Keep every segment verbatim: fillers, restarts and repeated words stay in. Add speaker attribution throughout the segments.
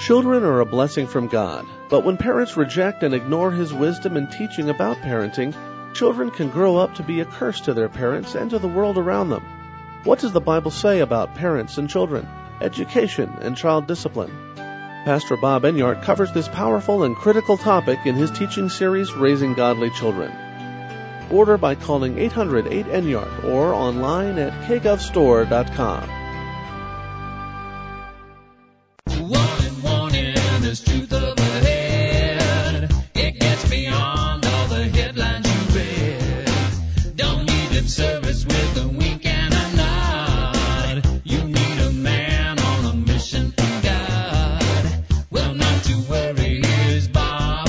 Speaker 1: Children are a blessing from God, but when parents reject and ignore His wisdom and teaching about parenting, children can grow up to be a curse to their parents and to the world around them. What does the Bible say about parents and children, education and child discipline? Pastor Bob Enyart covers this powerful and critical topic in his teaching series, Raising Godly Children. Order by calling eight hundred eight Enyart or online at k gov store dot com.
Speaker 2: Warning, warning, there's truth overhead. It gets beyond all the headlines you read. Don't need lip service with a wink and a nod. You need a man on a mission from God. Well, not to worry, here's Bob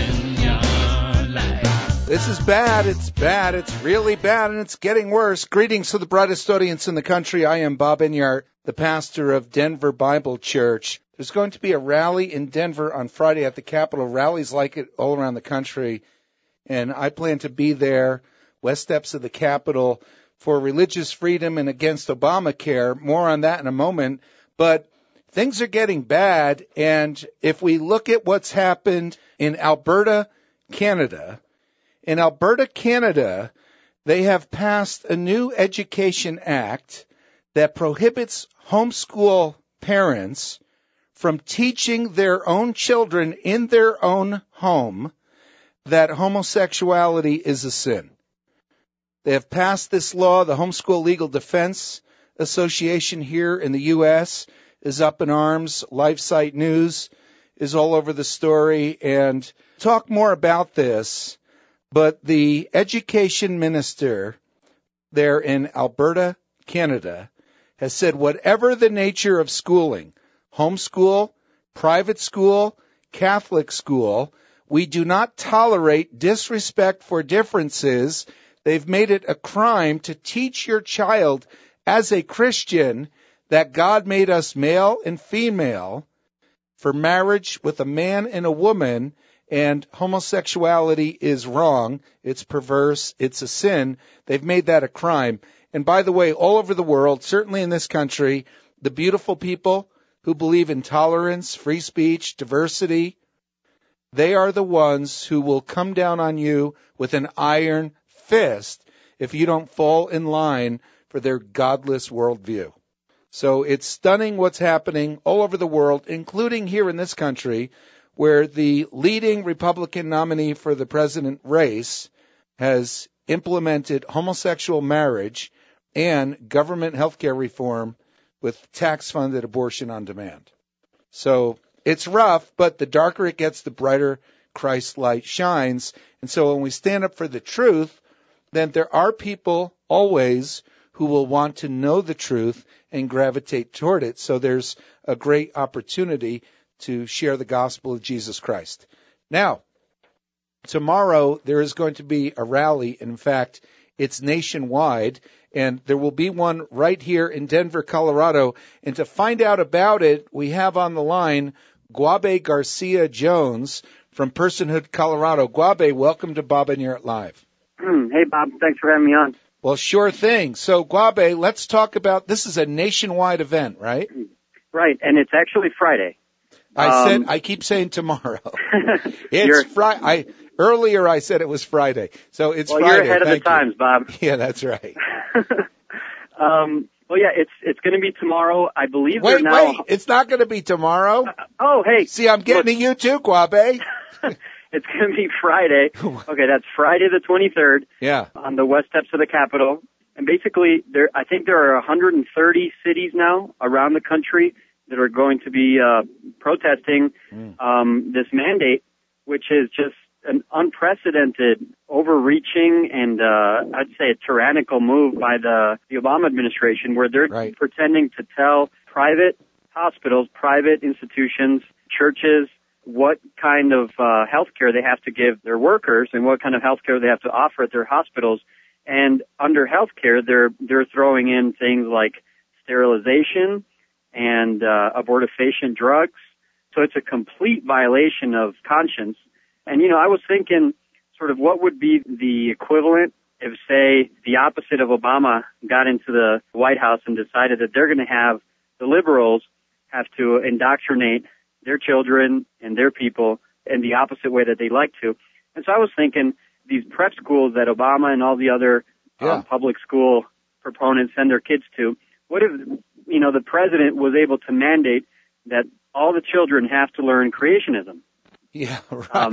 Speaker 2: Enyart Live.
Speaker 3: This is bad, it's bad, it's really bad, and it's getting worse. Greetings to the brightest audience in the country. I am Bob Enyart, the pastor of Denver Bible Church. There's going to be a rally in Denver on Friday at the Capitol. Rallies like it all around the country, and I plan to be there, west steps of the Capitol, for religious freedom and against Obamacare. More on that in a moment, but things are getting bad, and if we look at what's happened in Alberta, Canada, in Alberta, Canada, they have passed a new education act that prohibits homeschool parents from teaching their own children in their own home that homosexuality is a sin. They have passed this law. The Homeschool Legal Defense Association here in the U S is up in arms. LifeSite News is all over the story, and talk more about this. But the education minister there in Alberta, Canada, has said whatever the nature of schooling, homeschool, private school, Catholic school, we do not tolerate disrespect for differences. They've made it a crime to teach your child as a Christian that God made us male and female for marriage with a man and a woman, and homosexuality is wrong, it's perverse, it's a sin. They've made that a crime. And by the way, all over the world, certainly in this country, the beautiful people who believe in tolerance, free speech, diversity, they are the ones who will come down on you with an iron fist if you don't fall in line for their godless worldview. So it's stunning what's happening all over the world, including here in this country, where the leading Republican nominee for the president race has implemented homosexual marriage and government health care reform with tax-funded abortion on demand. So it's rough, but the darker it gets, the brighter Christ's light shines. And so when we stand up for the truth, then there are people always who will want to know the truth and gravitate toward it. So there's a great opportunity to share the gospel of Jesus Christ. Now, tomorrow there is going to be a rally. In fact, it's nationwide, and there will be one right here in Denver, Colorado. And to find out about it, we have on the line Guabe Garcia Jones from Personhood, Colorado. Guabe, welcome to Bob Enyart Live.
Speaker 4: Hey, Bob. Thanks for having me on.
Speaker 3: Well, sure thing. So, Guabe, let's talk about, this is a nationwide event, right?
Speaker 4: Right, and it's actually Friday.
Speaker 3: I
Speaker 4: um,
Speaker 3: said, I keep saying tomorrow. It's Friday. I Earlier I said it was Friday. So it's
Speaker 4: well,
Speaker 3: Friday.
Speaker 4: You're ahead of
Speaker 3: Thank
Speaker 4: the times,
Speaker 3: you.
Speaker 4: Bob.
Speaker 3: Yeah, that's right.
Speaker 4: um, well, yeah, it's it's going to be tomorrow. I believe
Speaker 3: Wait,
Speaker 4: they're now...
Speaker 3: wait. It's not going to be tomorrow?
Speaker 4: Uh, oh, hey.
Speaker 3: See, I'm getting
Speaker 4: look,
Speaker 3: to you too, Guabe.
Speaker 4: It's going to be Friday. Okay, that's Friday the twenty-third.
Speaker 3: Yeah.
Speaker 4: On the west steps of the Capitol. And basically, there I think there are one hundred thirty cities now around the country that are going to be uh, protesting mm. um, this mandate, which is just an unprecedented, overreaching, and uh, I'd say a tyrannical move by the, the Obama administration, where they're
Speaker 3: right.
Speaker 4: pretending to tell private hospitals, private institutions, churches, what kind of uh, health care they have to give their workers and what kind of health care they have to offer at their hospitals. And under health care, they're, they're throwing in things like sterilization and uh, abortifacient drugs. So it's a complete violation of conscience. And, you know, I was thinking sort of what would be the equivalent if, say, the opposite of Obama got into the White House and decided that they're going to have the liberals have to indoctrinate their children and their people in the opposite way that they like to. And so I was thinking these prep schools that Obama and all the other
Speaker 3: Yeah.
Speaker 4: um, public school proponents send their kids to, what if, you know, the president was able to mandate that all the children have to learn creationism?
Speaker 3: Yeah, right.
Speaker 4: Um,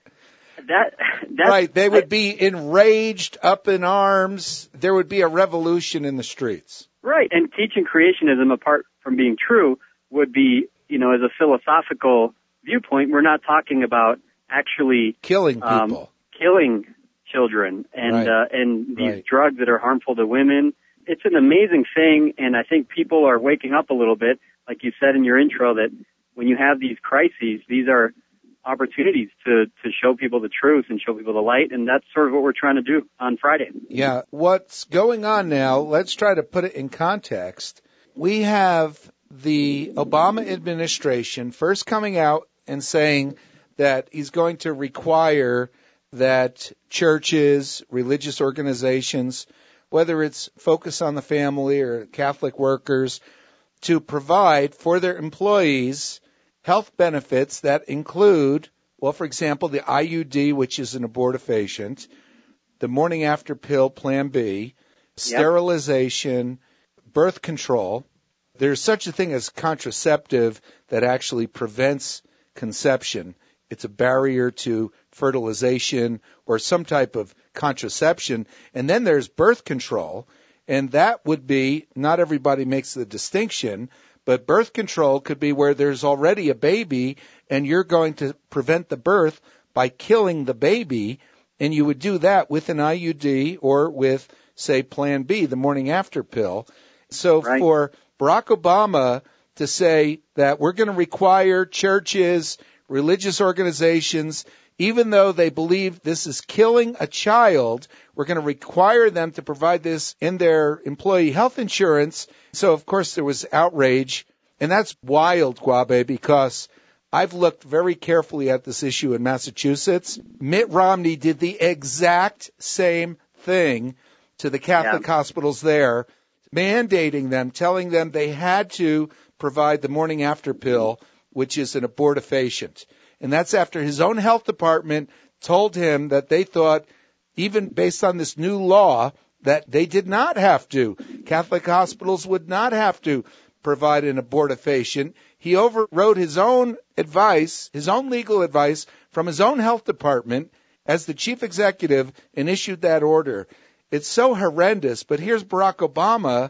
Speaker 4: That, that's,
Speaker 3: right. They would be enraged, up in arms. There would be a revolution in the streets.
Speaker 4: Right, and teaching creationism apart from being true would be, you know, as a philosophical viewpoint, we're not talking about actually
Speaker 3: Killing
Speaker 4: um,
Speaker 3: people.
Speaker 4: killing children and
Speaker 3: Right.
Speaker 4: uh, and these
Speaker 3: Right.
Speaker 4: drugs that are harmful to women. It's an amazing thing, and I think people are waking up a little bit, like you said in your intro, that when you have these crises, these are opportunities to, to show people the truth and show people the light, and that's sort of what we're trying to do on Friday.
Speaker 3: Yeah. What's going on now, let's try to put it in context. We have the Obama administration first coming out and saying that he's going to require that churches, religious organizations, whether it's Focus on the Family or Catholic workers, to provide for their employees health benefits that include, well, for example, the I U D, which is an abortifacient, the morning after pill, Plan B, sterilization, birth control. There's such a thing as contraceptive that actually prevents conception. It's a barrier to fertilization or some type of contraception. And then there's birth control, and that would be, not everybody makes the distinction, but birth control could be where there's already a baby and you're going to prevent the birth by killing the baby, and you would do that with an I U D or with, say, Plan B, the morning after pill. So
Speaker 4: Right.
Speaker 3: for Barack Obama to say that we're going to require churches, religious organizations, even though they believe this is killing a child, we're going to require them to provide this in their employee health insurance. So, of course, there was outrage. And that's wild, Guabe, because I've looked very carefully at this issue in Massachusetts. Mitt Romney did the exact same thing to the Catholic
Speaker 4: Yeah.
Speaker 3: hospitals there, mandating them, telling them they had to provide the morning after pill, which is an abortifacient. And that's after his own health department told him that they thought, even based on this new law, that they did not have to. Catholic hospitals would not have to provide an abortifacient. He overrode his own advice, his own legal advice from his own health department as the chief executive and issued that order. It's so horrendous, but here's Barack Obama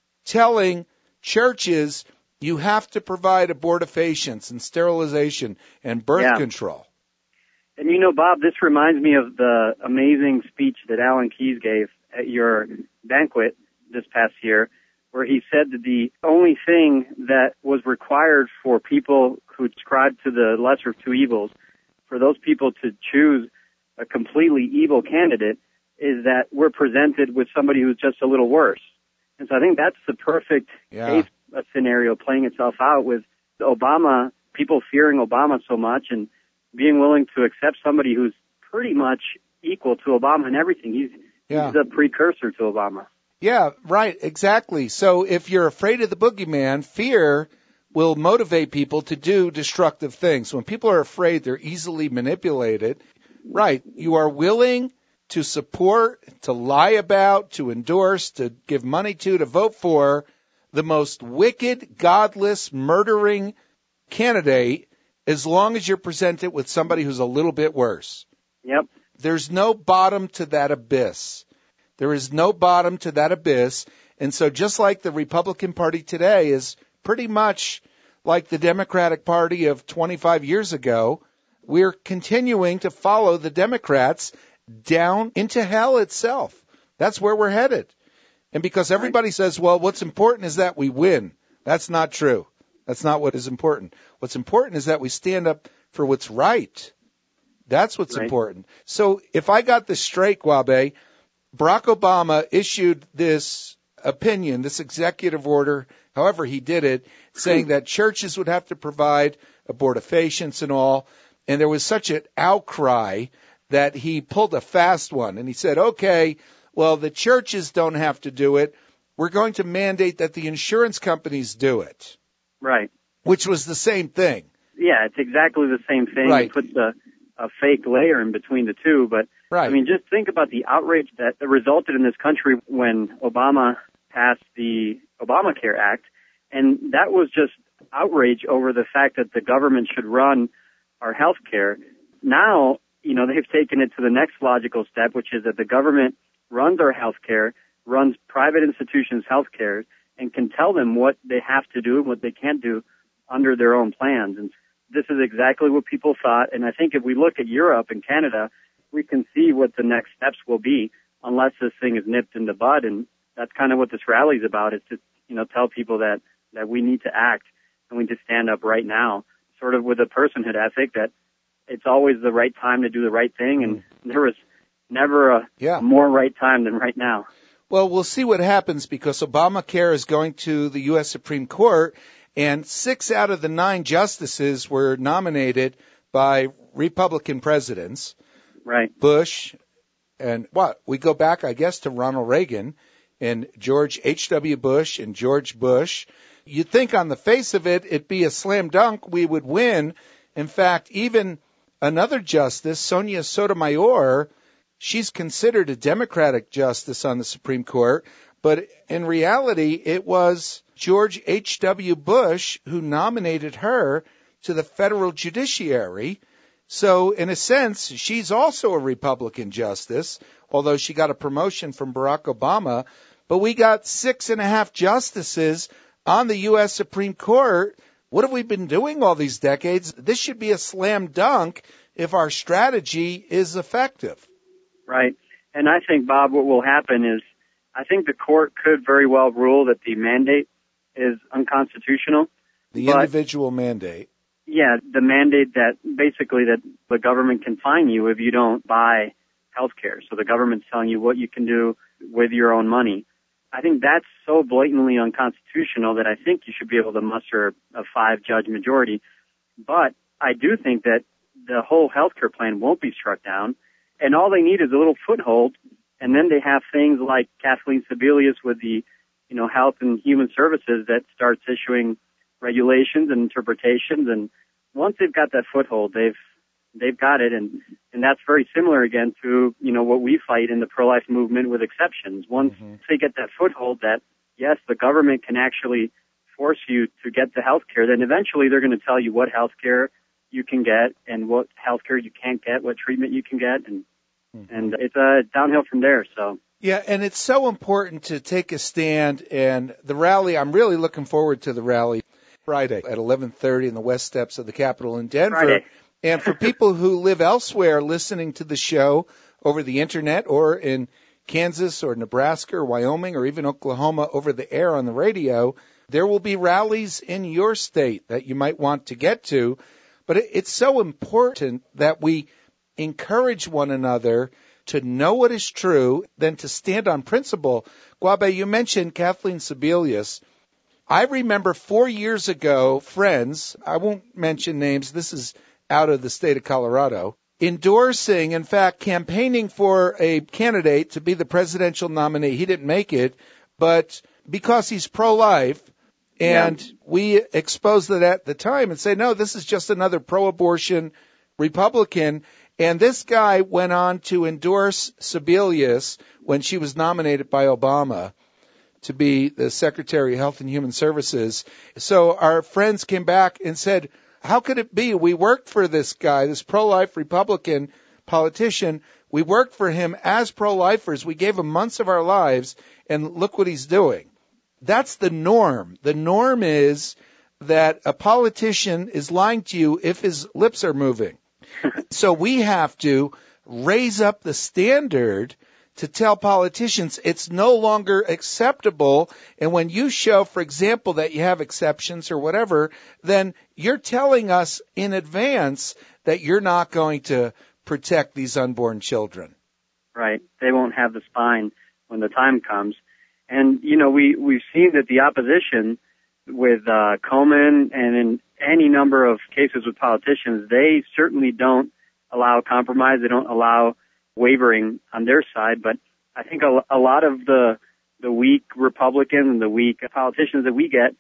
Speaker 3: telling churches, you have to provide abortifacients and sterilization and birth
Speaker 4: Yeah.
Speaker 3: control.
Speaker 4: And you know, Bob, this reminds me of the amazing speech that Alan Keyes gave at your banquet this past year, where he said that the only thing that was required for people who ascribe to the lesser of two evils, for those people to choose a completely evil candidate, is that we're presented with somebody who's just a little worse. And so I think that's the perfect
Speaker 3: Yeah.
Speaker 4: case uh, scenario playing itself out with Obama, people fearing Obama so much and being willing to accept somebody who's pretty much equal to Obama in everything. He's,
Speaker 3: Yeah.
Speaker 4: he's a precursor to Obama.
Speaker 3: Yeah, right, exactly. So if you're afraid of the boogeyman, fear will motivate people to do destructive things. When people are afraid, they're easily manipulated. Right, you are willing to support, to lie about, to endorse, to give money to, to vote for the most wicked, godless, murdering candidate as long as you're presented with somebody who's a little bit worse.
Speaker 4: Yep.
Speaker 3: There's no bottom to that abyss. There is no bottom to that abyss. And so just like the Republican Party today is pretty much like the Democratic Party of twenty-five years ago, we're continuing to follow the Democrats down into hell itself. That's where we're headed. And because everybody says, well, what's important is that we win. That's not true. That's not what is important. What's important is that we stand up for what's right. That's what's
Speaker 4: Right.
Speaker 3: important. So if I got this straight, Guabe, Barack Obama issued this opinion, this executive order, however he did it, saying that churches would have to provide abortifacients and all. And there was such an outcry that he pulled a fast one. And he said, okay, well, the churches don't have to do it. We're going to mandate that the insurance companies do it,
Speaker 4: Right.
Speaker 3: which was the same thing.
Speaker 4: yeah, it's exactly the same thing.
Speaker 3: Right.
Speaker 4: It puts a, a fake layer in between the two. But,
Speaker 3: Right.
Speaker 4: I mean, just think about the outrage that resulted in this country when Obama passed the Obamacare Act. And that was just outrage over the fact that the government should run our health care. Now, you know, they've taken it to the next logical step, which is that the government runs our health care, runs private institutions' health care, and can tell them what they have to do and what they can't do under their own plans. And this is exactly what people thought. And I think if we look at Europe and Canada, we can see what the next steps will be unless this thing is nipped in the bud. And that's kind of what this rally is about, is to, you know, tell people that, that we need to act and we need to stand up right now, sort of with a personhood ethic that it's always the right time to do the right thing. And there was never a,
Speaker 3: Yeah.
Speaker 4: a more right time than right now.
Speaker 3: Well, we'll see what happens because Obamacare is going to the U S Supreme Court, and six out of the nine justices were nominated by Republican presidents.
Speaker 4: Right.
Speaker 3: Bush, and what? We go back, I guess, to Ronald Reagan and George H W. Bush and George Bush. You'd think on the face of it, it'd be a slam dunk. We would win. In fact, even another justice, Sonia Sotomayor, she's considered a Democratic justice on the Supreme Court, but in reality, it was George H W. Bush who nominated her to the federal judiciary. So in a sense, she's also a Republican justice, although she got a promotion from Barack Obama. But we got six and a half justices on the U S Supreme Court. What have we been doing all these decades? This should be a slam dunk if our strategy is effective.
Speaker 4: Right. And I think, Bob, what will happen is I think the court could very well rule that the mandate is unconstitutional.
Speaker 3: The
Speaker 4: but,
Speaker 3: individual mandate.
Speaker 4: Yeah, the mandate that basically that the government can fine you if you don't buy health care. So the government's telling you what you can do with your own money. I think that's so blatantly unconstitutional that I think you should be able to muster a five-judge majority. But I do think that the whole health care plan won't be struck down, and all they need is a little foothold, and then they have things like Kathleen Sebelius with the, you know, Health and Human Services that starts issuing regulations and interpretations, and once they've got that foothold, they've they've got it, and and that's very similar again to, you know, what we fight in the pro-life movement with exceptions. Once mm-hmm. they get that foothold that, yes, the government can actually force you to get the health care, then eventually they're going to tell you what health care you can get and what health care you can't get, what treatment you can get, and mm-hmm. and it's uh, downhill from there. So.
Speaker 3: Yeah, and it's so important to take a stand, and the rally, I'm really looking forward to the rally Friday at eleven thirty in the West Steps of the Capitol in Denver.
Speaker 4: Friday.
Speaker 3: And for people who live elsewhere listening to the show over the Internet or in Kansas or Nebraska or Wyoming or even Oklahoma over the air on the radio, there will be rallies in your state that you might want to get to. But it's so important that we encourage one another to know what is true, then to stand on principle. Guabe, you mentioned Kathleen Sebelius. I remember four years ago, friends, I won't mention names, this is out of the state of Colorado, endorsing, in fact, campaigning for a candidate to be the presidential nominee. He didn't make it, but because he's pro-life, and yeah. we exposed it at the time and say, no, this is just another pro-abortion Republican. And this guy went on to endorse Sebelius when she was nominated by Obama to be the Secretary of Health and Human Services. So our friends came back and said, how could it be? We worked for this guy, this pro-life Republican politician. We worked for him as pro-lifers. We gave him months of our lives, and look what he's doing. That's the norm. The norm is that a politician is lying to you if his lips are moving. So we have to raise up the standard to tell politicians it's no longer acceptable. And when you show, for example, that you have exceptions or whatever, then you're telling us in advance that you're not going to protect these unborn children.
Speaker 4: Right. They won't have the spine when the time comes. And, you know, we, we've seen that the opposition with uh, Komen and in any number of cases with politicians, they certainly don't allow compromise. They don't allow wavering on their side. But I think a, a lot of the the weak Republicans and the weak politicians that we get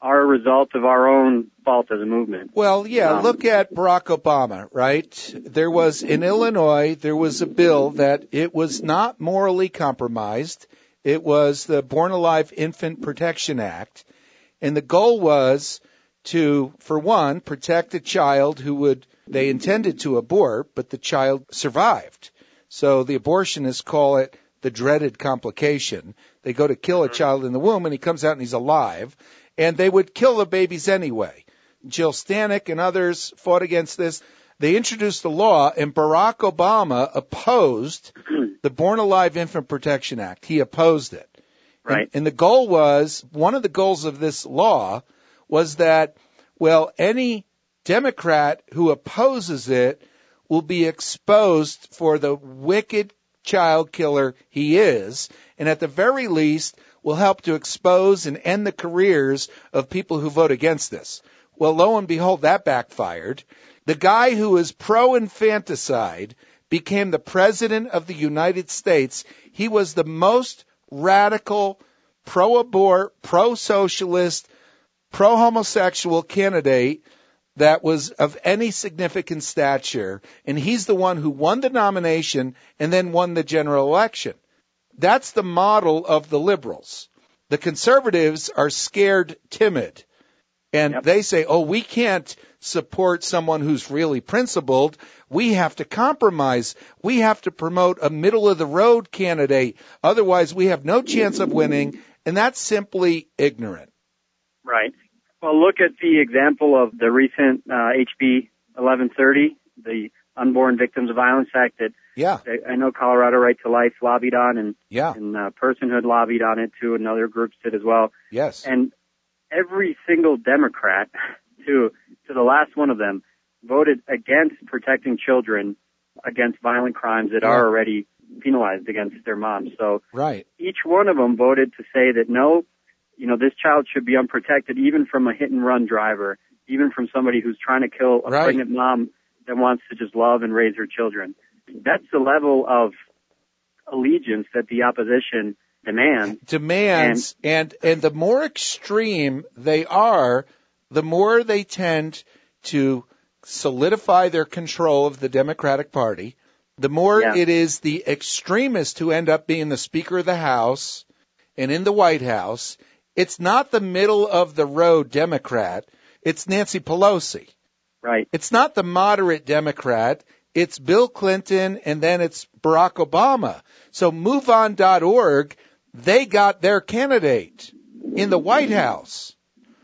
Speaker 4: are a result of our own fault as a movement.
Speaker 3: Well, yeah,
Speaker 4: Um,
Speaker 3: look at Barack Obama, right? There was, in Illinois, there was a bill that it was not morally compromised. It was the Born Alive Infant Protection Act. And the goal was to, for one, protect a child who would, they intended to abort, but the child survived. So the abortionists call it the dreaded complication. They go to kill a child in the womb, and he comes out and he's alive. And they would kill the babies anyway. Jill Stanek and others fought against this. They introduced a law, and Barack Obama opposed the Born Alive Infant Protection Act. He opposed it.
Speaker 4: Right.
Speaker 3: And, and the goal was, one of the goals of this law was that, well, any Democrat who opposes it will be exposed for the wicked child killer he is, and at the very least will help to expose and end the careers of people who vote against this. Well, lo and behold, that backfired. The guy who is pro-infanticide became the president of the United States. He was the most radical, pro-abort, pro-socialist, pro-homosexual candidate that was of any significant stature, and he's the one who won the nomination and then won the general election. That's the model of the liberals. The conservatives are scared timid, and
Speaker 4: Yep.
Speaker 3: they say, oh, we can't support someone who's really principled. We have to compromise. We have to promote a middle-of-the-road candidate. Otherwise, we have no chance of winning, and that's simply ignorant.
Speaker 4: Right. Well, look at the example of the recent uh, H B eleven thirty, the Unborn Victims of Violence Act that
Speaker 3: Yeah,
Speaker 4: I know Colorado Right to Life lobbied on, and,
Speaker 3: yeah,
Speaker 4: and uh, Personhood lobbied on it too, and other groups did as well.
Speaker 3: yes.
Speaker 4: And every single Democrat, to to the last one of them, voted against protecting children against violent crimes that
Speaker 3: Yeah.
Speaker 4: are already penalized against their moms. So
Speaker 3: Right.
Speaker 4: each one of them voted to say that no, you know, this child should be unprotected, even from a hit and run driver, even from somebody who's trying to kill a
Speaker 3: Right.
Speaker 4: pregnant mom that wants to just love and raise her children. That's the level of allegiance that the opposition demands.
Speaker 3: Demands, and, and the more extreme they are, the more they tend to solidify their control of the Democratic Party. The more
Speaker 4: Yeah.
Speaker 3: it is the extremists who end up being the Speaker of the House and in the White House. It's not the middle-of-the-road Democrat. It's Nancy Pelosi.
Speaker 4: Right.
Speaker 3: It's not the moderate Democrat. It's Bill Clinton, and then it's Barack Obama. So move on dot org, they got their candidate in the White House.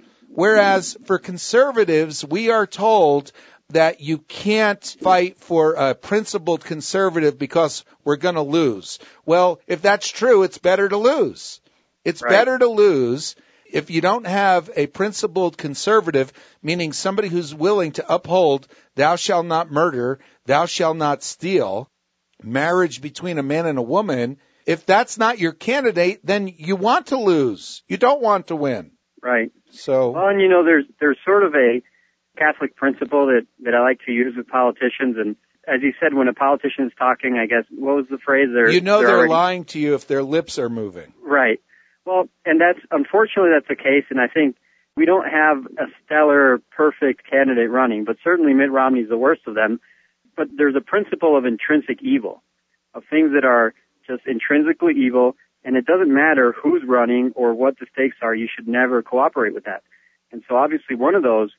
Speaker 3: Whereas for conservatives, we are told that you can't fight for a principled conservative because we're going to lose. Well, if that's true, it's better to lose. It's
Speaker 4: Right.
Speaker 3: better to lose if you don't have a principled conservative, meaning somebody who's willing to uphold thou shalt not murder, thou shalt not steal, marriage between a man and a woman. If that's not your candidate, then you want to lose. You don't want to win.
Speaker 4: Right.
Speaker 3: So,
Speaker 4: Well, and you know, there's there's sort of a Catholic principle that, that I like to use with politicians. And as you said, when a politician is talking, I guess, what was the phrase? They're,
Speaker 3: you know they're,
Speaker 4: already,
Speaker 3: lying to you if their lips are moving.
Speaker 4: Right. Well, and that's, unfortunately, that's the case. And I think we don't have a stellar, perfect candidate running, but certainly Mitt Romney's the worst of them. But there's a principle of intrinsic evil, of things that are just intrinsically evil, and it doesn't matter who's running or what the stakes are. You should never cooperate with that. And so obviously one of those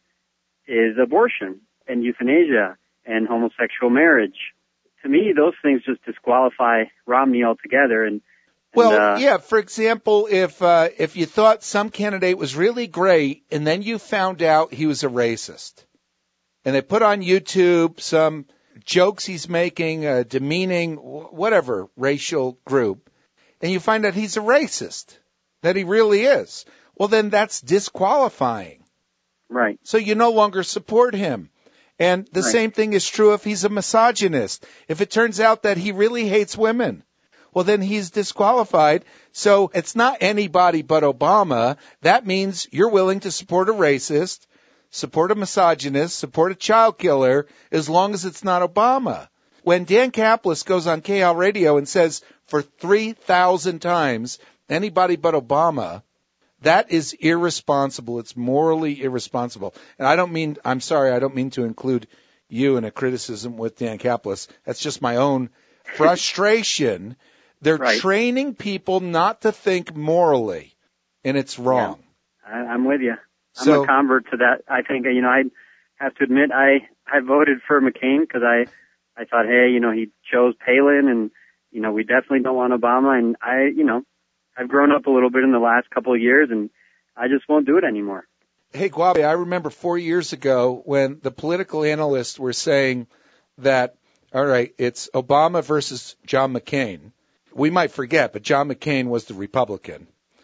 Speaker 4: is abortion and euthanasia and homosexual marriage. To me, those things just disqualify Romney altogether. And, and
Speaker 3: Well,
Speaker 4: uh,
Speaker 3: yeah, for example, if uh, if you thought some candidate was really great and then you found out he was a racist, and they put on YouTube some jokes he's making, uh, demeaning whatever racial group, and you find out he's a racist, that he really is, well, then that's disqualifying.
Speaker 4: right.
Speaker 3: So you no longer support him. And the
Speaker 4: Right.
Speaker 3: same thing is true if he's a misogynist. If it turns out that he really hates women, well, then he's disqualified. So it's not anybody but Obama. That means you're willing to support a racist, support a misogynist, support a child killer, as long as it's not Obama. When Dan Kaplis goes on K L Radio and says for three thousand times, anybody but Obama, That is irresponsible. It's morally irresponsible. And I don't mean, I'm sorry, I don't mean to include you in a criticism with Dan Caplis. That's just my own frustration. They're
Speaker 4: Right.
Speaker 3: training people not to think morally, and it's wrong.
Speaker 4: I, I'm with you. I'm
Speaker 3: So-
Speaker 4: a convert to that. I think, you know, I have to admit, I, I voted for McCain because I, I thought, hey, you know, he chose Palin, and, you know, we definitely don't want Obama. And I, you know, I've grown up a little bit in the last couple of years, and I just won't do it anymore.
Speaker 3: Hey, Guabe, I remember four years ago when the political analysts were saying that, all right, it's Obama versus John McCain. We might forget, but John McCain was the Republican.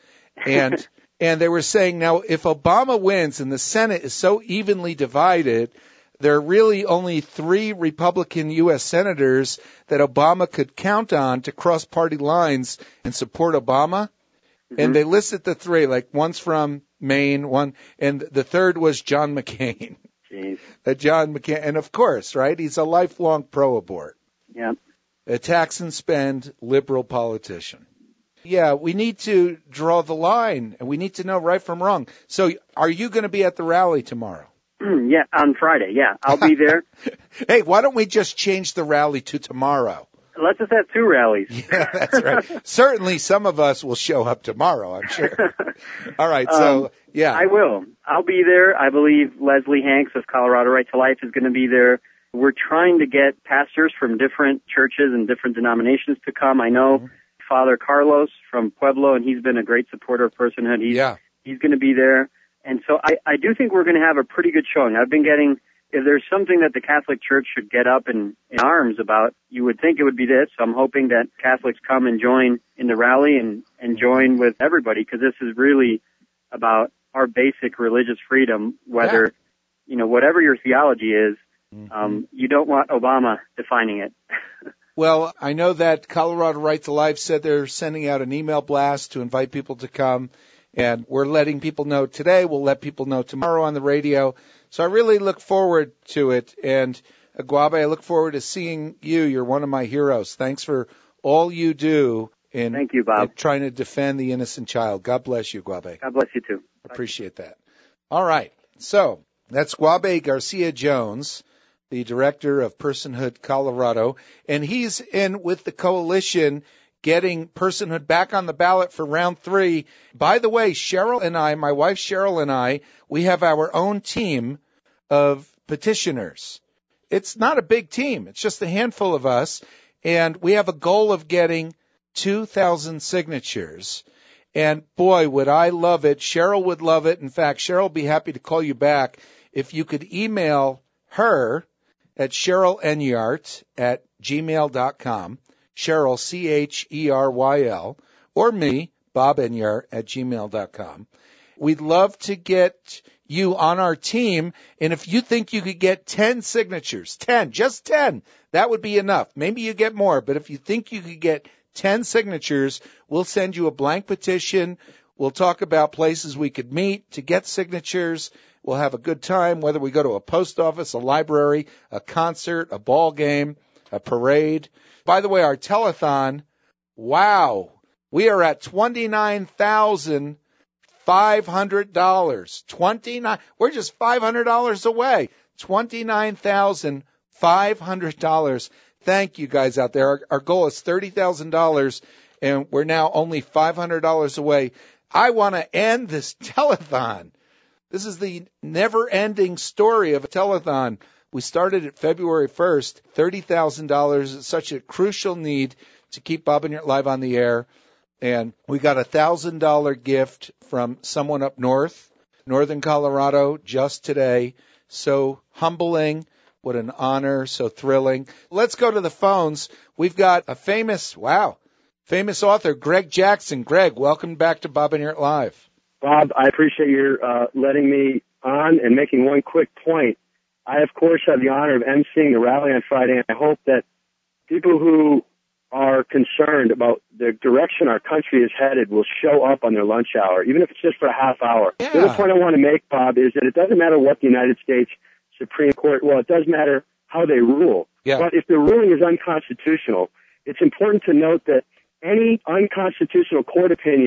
Speaker 3: And and they were saying, now, if Obama wins and the Senate is so evenly divided, there are really only three Republican U S senators that Obama could count on to cross party lines and support Obama.
Speaker 4: Mm-hmm.
Speaker 3: And they listed the three, like one's from Maine, one, and the third was John McCain.
Speaker 4: Jeez.
Speaker 3: Uh, John McCain, and of course, right, he's a lifelong pro-abort,
Speaker 4: Yeah.
Speaker 3: a tax and spend liberal politician. Yeah, we need to draw the line, and we need to know right from wrong. So are you going to be at the rally tomorrow?
Speaker 4: Yeah, on Friday. Yeah, I'll be there.
Speaker 3: Hey, why don't we just change the rally to tomorrow?
Speaker 4: Let's just have two rallies.
Speaker 3: Yeah, that's right. Certainly some of us will show up tomorrow, I'm sure. All right, so,
Speaker 4: Um,
Speaker 3: yeah.
Speaker 4: I will. I'll be there. I believe Leslie Hanks of Colorado Right to Life is going to be there. We're trying to get pastors from different churches and different denominations to come. I know
Speaker 3: Mm-hmm.
Speaker 4: Father Carlos from Pueblo, and he's been a great supporter of personhood. He's,
Speaker 3: Yeah.
Speaker 4: he's going to be there. And so I, I do think we're going to have a pretty good showing. I've been getting, if there's something that the Catholic Church should get up in, in arms about, you would think it would be this. So I'm hoping that Catholics come and join in the rally and, and join with everybody, because this is really about our basic religious freedom, whether,
Speaker 3: Yeah.
Speaker 4: you know, whatever your theology is,
Speaker 3: Mm-hmm.
Speaker 4: um, you don't want Obama defining it.
Speaker 3: Well, I know that Colorado Right to Life said they're sending out an email blast to invite people to come, and we're letting people know today. We'll let people know tomorrow on the radio. So I really look forward to it. And uh, Guabe, I look forward to seeing you. You're one of my heroes. Thanks for all you do in,
Speaker 4: Thank you, Bob.
Speaker 3: in trying to defend the innocent child. God bless you, Guabe.
Speaker 4: God bless you too.
Speaker 3: Appreciate that. All right. So that's Guabe Garcia Jones, the director of Personhood Colorado, and he's in with the coalition getting personhood back on the ballot for round three. By the way, Cheryl and I, my wife Cheryl and I, we have our own team of petitioners. It's not a big team. It's just a handful of us, and we have a goal of getting two thousand signatures. And boy, would I love it. Cheryl would love it. In fact, Cheryl will be happy to call you back if you could email her at Cheryl Enyart at gmail dot com, Cheryl, C H E R Y L, or me, Bob Enyart at gmail dot com. We'd love to get you on our team, and if you think you could get ten signatures, ten, just ten, that would be enough. Maybe you get more, but if you think you could get ten signatures, we'll send you a blank petition. We'll talk about places we could meet to get signatures. We'll have a good time, whether we go to a post office, a library, a concert, a ball game, a parade. By the way, our telethon, wow, we are at twenty-nine thousand five hundred dollars. twenty-nine, we're just five hundred dollars away. twenty-nine thousand five hundred dollars. Thank you guys out there. Our, our goal is thirty thousand dollars, and we're now only five hundred dollars away. I want to end this telethon. This is the never-ending story of a telethon. We started it February first, thirty thousand dollars. It's such a crucial need to keep Bob and Your Live on the air. And we got a one thousand dollars gift from someone up north, northern Colorado, just today. So humbling. What an honor. So thrilling. Let's go to the phones. We've got a famous, wow, famous author, Greg Jackson. Greg, welcome back to Bob and Your Live.
Speaker 5: Bob, I appreciate your uh, letting me on and making one quick point. I, of course, have the honor of emceeing the rally on Friday, and I hope that people who are concerned about the direction our country is headed will show up on their lunch hour, even if it's just for a half hour.
Speaker 3: Yeah.
Speaker 5: The other point I want to make, Bob, is that it doesn't matter what the United States Supreme Court, well, it does matter how they rule.
Speaker 3: Yeah.
Speaker 5: But if the ruling is unconstitutional, it's important to note that any unconstitutional court opinion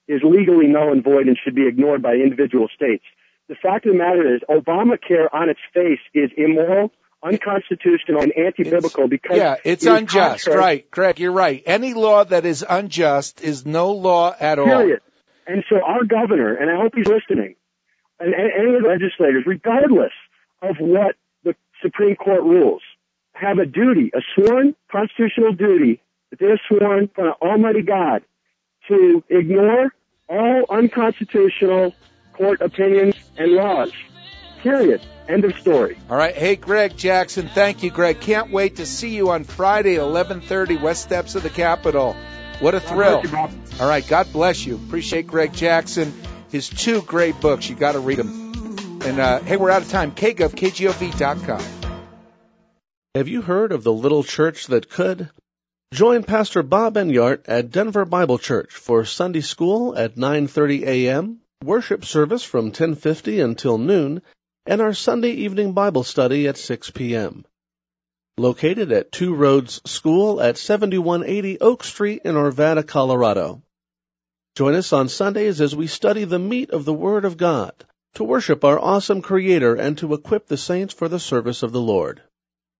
Speaker 5: is legally null and void and should be ignored by individual states. The fact of the matter is, Obamacare on its face is immoral, unconstitutional, and anti-biblical because
Speaker 3: yeah, it's
Speaker 5: it
Speaker 3: unjust.
Speaker 5: contrary.
Speaker 3: Right, Greg, you're right. Any law that is unjust is no law at all.
Speaker 5: Period. And so our governor, and I hope he's listening, and any of the legislators, regardless of what the Supreme Court rules, have a duty, a sworn constitutional duty that they have sworn from Almighty God to ignore all unconstitutional court opinions and laws. Period. End of story.
Speaker 3: All right. Hey, Greg Jackson, thank you, Greg. Can't wait to see you on Friday at eleven thirty, West Steps of the Capitol. What a thrill.
Speaker 5: God bless you, Bob.
Speaker 3: All right. God bless you. Appreciate Greg Jackson. His two great books. You got to read them. And, uh, hey, we're out of time. K G O V, K G O V dot com.
Speaker 1: Have you heard of the little church that could? Join Pastor Bob Enyart at Denver Bible Church for Sunday school at nine thirty a.m., worship service from ten fifty until noon, and our Sunday evening Bible study at six p.m. Located at Two Roads School at seventy-one eighty Oak Street in Arvada, Colorado. Join us on Sundays as we study the meat of the Word of God, to worship our awesome Creator and to equip the saints for the service of the Lord.